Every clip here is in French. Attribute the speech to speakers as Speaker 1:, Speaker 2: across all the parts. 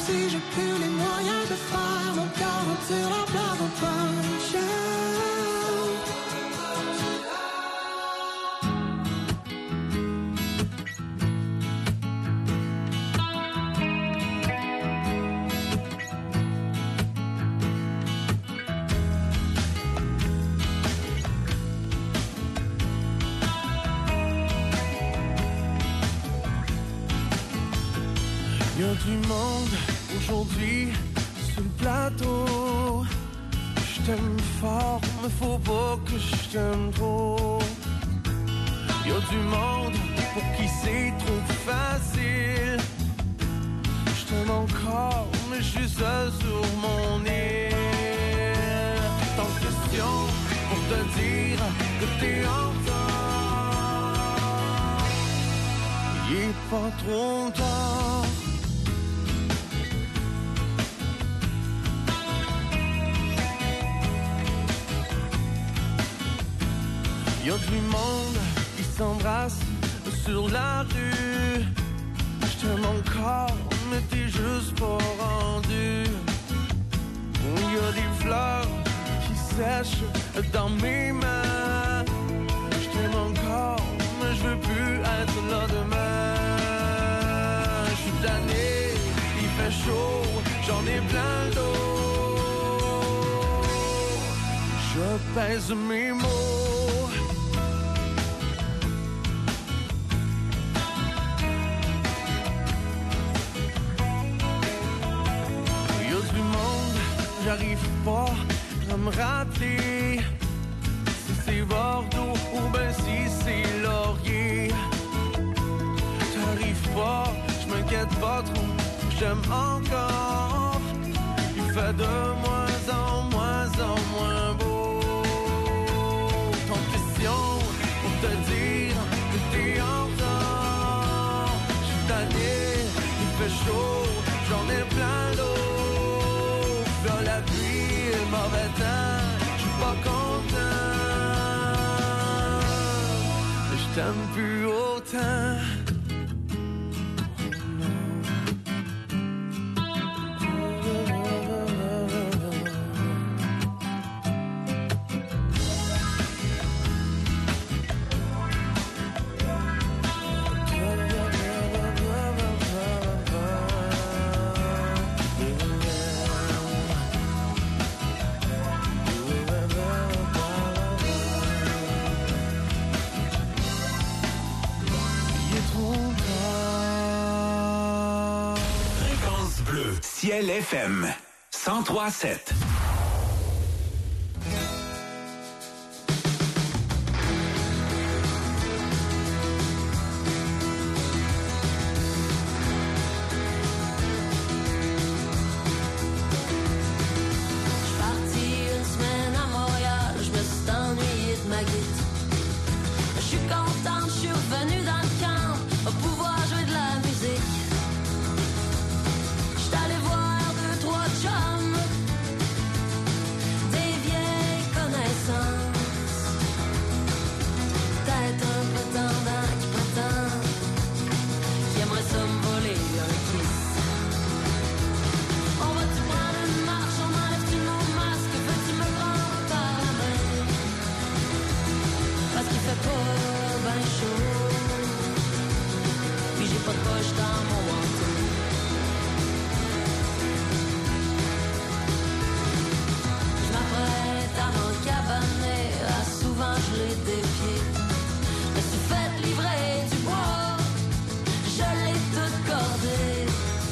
Speaker 1: si j'ai plus les moyens de faire mon cœur retire la blague en punch.
Speaker 2: Y'a du monde aujourd'hui sur le plateau. J't'aime fort, mais faut pas que j't'aime trop. Y'a du monde pour qui c'est trop facile. J't'aime encore, mais j'suis seul sur mon île. Tant de questions pour te dire que t'es en retard. Il est pas trop tard. Y'a du monde qui s'embrasse sur la rue. J't'aime encore, mais t'es juste pas rendu. Y'a des fleurs qui sèchent dans mes mains. J't'aime encore, mais j'veux plus être là demain. J'suis tanné, il fait chaud, j'en ai plein le dos. Je pèse mes mots. J'arrive pas à me rappeler si c'est Bordeaux ou ben si c'est Laurier. J'arrive pas, j'm'inquiète pas trop, j'aime encore. Il fait de moins en moins beau. Tant de questions pour te dire que t'es en retard. J'suis tanné, il fait chaud, j'en ai plein l'eau. Dans la pluie et le mauvais temps, j'suis pas content. Je t'aime plus autant.
Speaker 3: Ciel FM 103.7.
Speaker 4: Je l'ai tout cordé.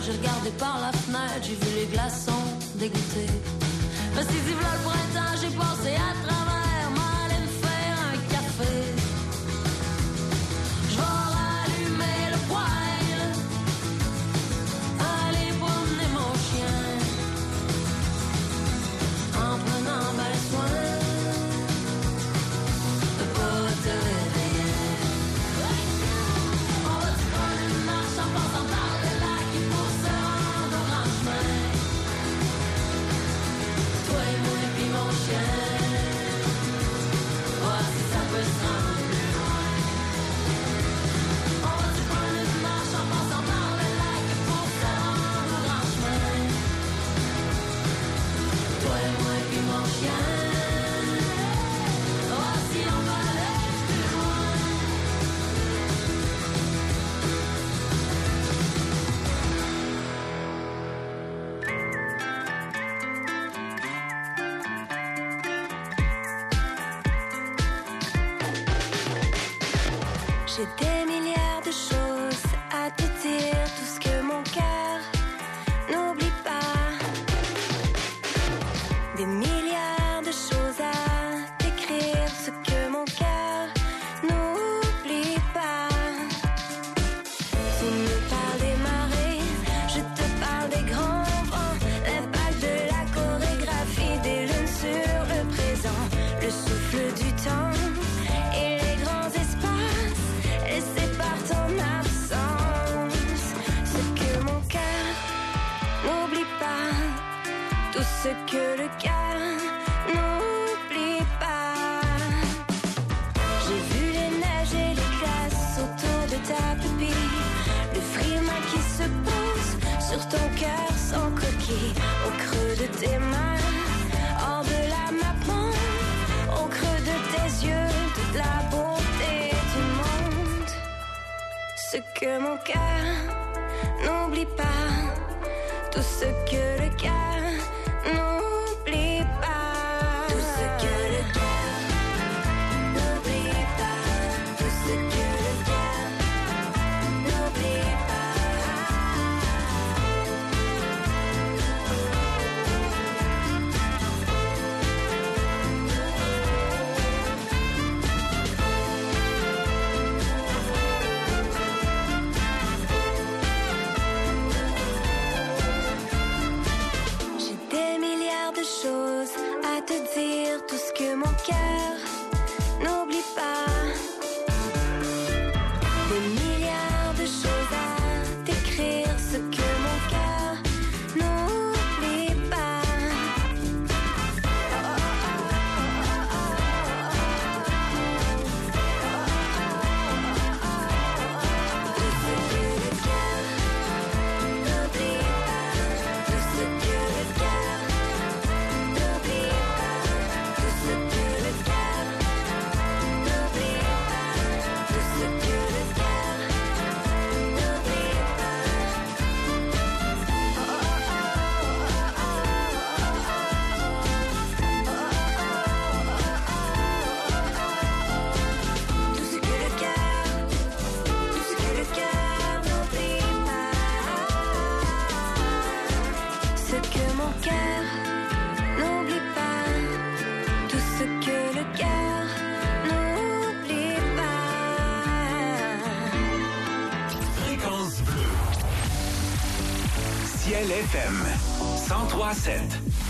Speaker 4: j'ai regardé par la fenêtre, j'ai vu les glaçons dégoûtés. Me suis dit, v'là le printemps, j'ai passé à travers, m'allais me faire un café. Je vais rallumer le poêle, aller promener mon chien, en prenant ben soin de pas te réveiller. On va se prendre une marche en passant par le lac et pour se rendre au grand chemin. Toi et moi et puis mon chien, voir si ça peut se rendre plus loin. On va se prendre une marche en passant par le lac et pour se rendre au grand chemin. Toi et moi et puis mon chien, voir si on va aller plus loin.
Speaker 5: J'ai des milliards de choses à te dire, tout ce que mon cœur n'oublie pas. Des milliards de choses à t'écrire, ce que mon cœur n'oublie pas. Tu me parles des marées, je te parle des grands vents, l'impact de la chorégraphie des lunes sur le présent, le souffle du temps et les grands espaces laissés par ton absence. Ce que mon cœur n'oublie pas, tout ce que le cœur n'oublie pas. J'ai vu les neiges et les glaces autour de ta pupille, le frima qui se pose sur ton cœur sans coquille, au creux de tes mains, hors de la map monde, au creux de tes yeux, toute la beauté du monde. Ce que mon cœur n'oublie pas, tout ce que le cœur n'oublie pas. Tout ce que le cœur n'oublie pas, tout ce que le cœur n'oublie pas. J'ai des milliards de choses à te dire, tout ce que mon cœur n'oublie pas. Des milliards de choses à t'écrire, ce que mon cœur n'oublie pas. Tout ce que le cœur n'oublie pas, tout ce que le cœur n'oublie pas, tout ce que le cœur n'oublie pas, tout ce que le cœur n'oublie pas. Tout ce que le cœur, tout ce que le cœur n'oublie pas. Ce que mon cœur n'oublie pas, tout ce que le cœur n'oublie pas.
Speaker 3: Fréquence bleue. Ciel FM 103.7.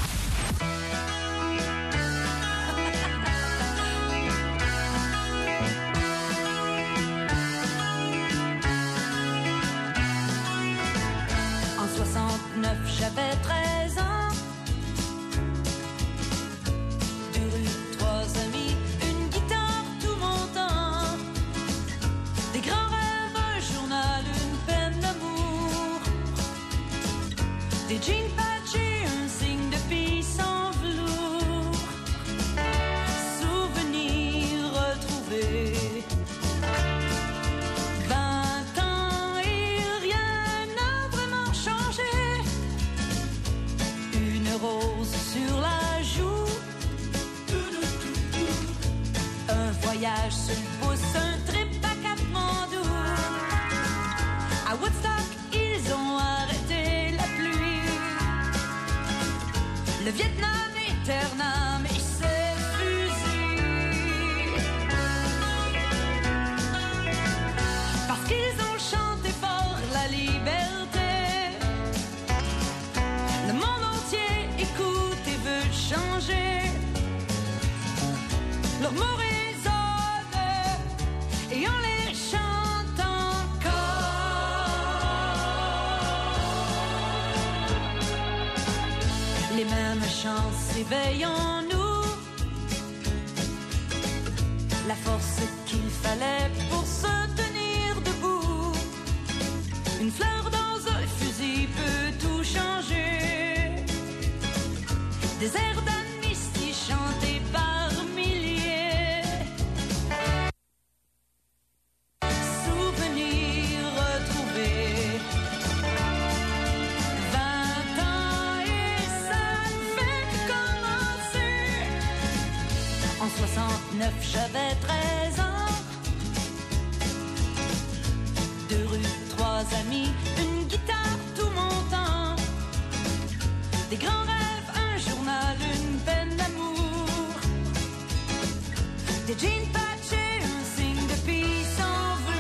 Speaker 4: En 69, j'avais 13 ans. 2 rues, 3 amis, une guitare, tout mon temps. Des grands rêves, un journal, une peine d'amour. Des jeans patchés, un signe de peace en velours. Souvenirs retrouvés. 20 ans et rien n'a vraiment changé. Une rose sur la joue. Un voyage sur le pouce, un trip à Katmandou. À Woodstock, ils ont arrêté Vietnam, Éternam et ses fusils. Parce qu'ils ont chanté fort la liberté, le monde entier écoute et veut changer. Leurs mots résonnent et on les chante encore. Les mêmes chants s'éveillent en nous, la force qu'il fallait pour se tenir debout. Une fleur dans un fusil peut tout changer. Des airs d'amnistie chantés par milliers. Souvenirs retrouvés. 20 ans et ça ne fait que commencer. En 69, j'avais 13 ans. 2 rues, 3 amis, une guitare, tout mon temps. Des grands rêves, un journal, une peine d'amour. Des jeans patchés, un signe de peace en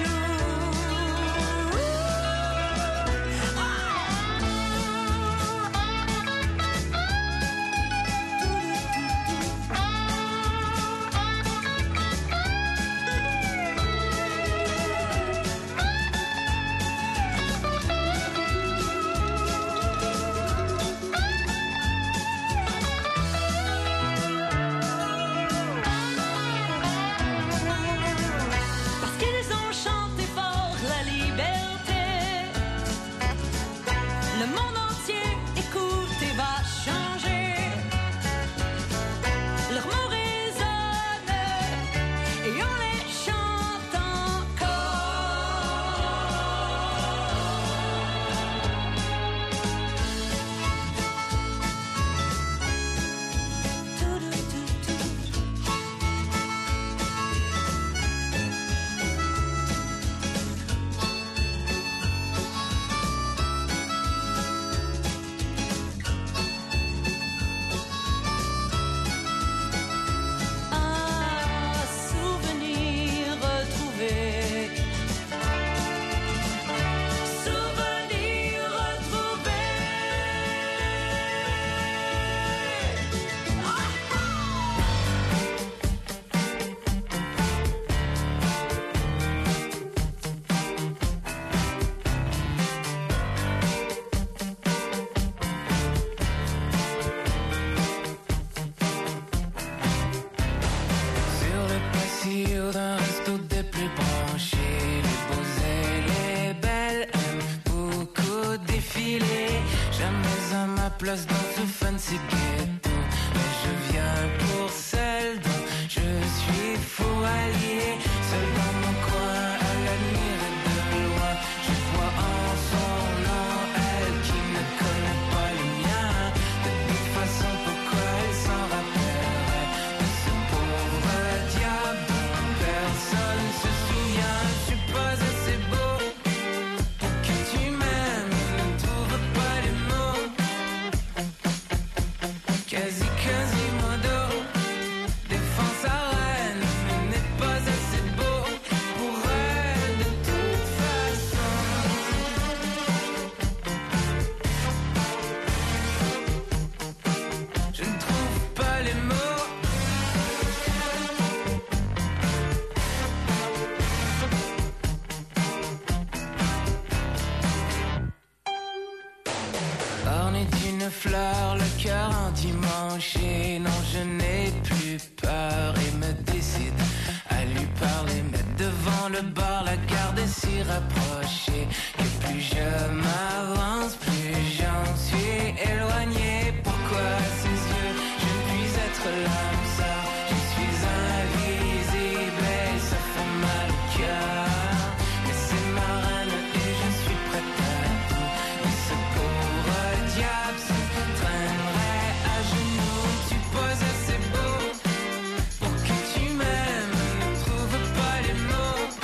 Speaker 4: parce qu'ils ont chanté fort la liberté. Le monde entier écoute et va changer. Leurs mots résonnent et on les chante souvenirs retrouvés. Souvenirs retrouvés.
Speaker 2: Sur le patio d'un resto des plus branchés, les beaux et les belles aiment beaucoup défiler. Jamais à ma place dans ce fancy ghetto, mais je viens pour celle dont je suis fou allié. Seul dans mon coin, à l'admirer de loin, je vois en son nom elle qui ne connaît pas le mien. De toute façon, pourquoi elle s'en rappellerait de ce pauvre diable dont personne se souvient? Je suis pas assez beau pour que tu m'aimes, je ne trouve pas les mots. Quasimodo défend sa reine, mais n'est pas assez beau pour elle de toute façon. Je ne trouve pas les mots. Orné d'une fleur, le cœur endimanché. Non, je n'ai plus peur et me décide à lui parler. Mais devant le bar, la garde est si rapprochée.